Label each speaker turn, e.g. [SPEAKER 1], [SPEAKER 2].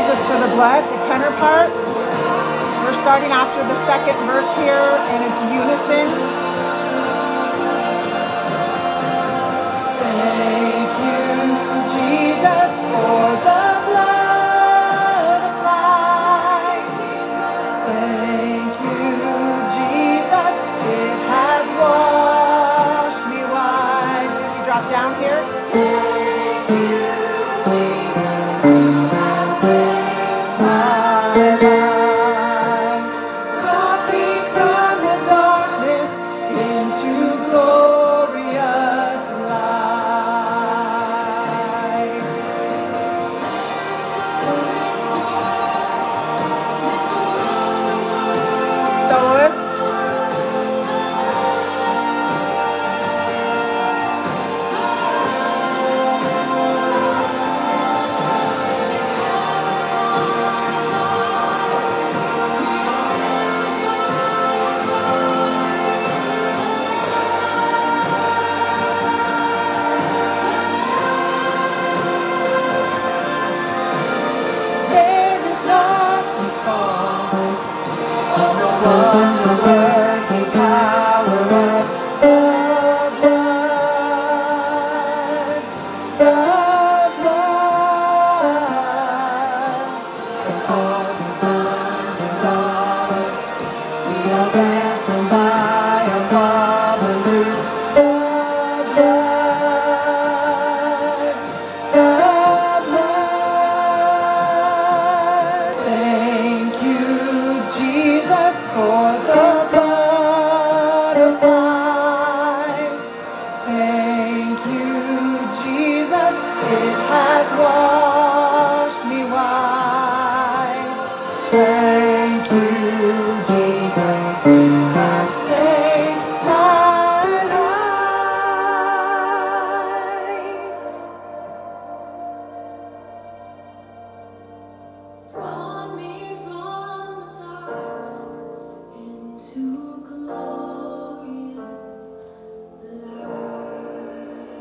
[SPEAKER 1] Jesus for the blood, the tenor part. We're starting after the second verse here, and it's unison. Thank you, Jesus, for the blood applied. Thank you, Jesus, it has washed me white. Can you drop down here? Thank you, Jesus, you have saved my life. Brought me from the darkness into glorious light. Soloist. There is nothing strong on the one who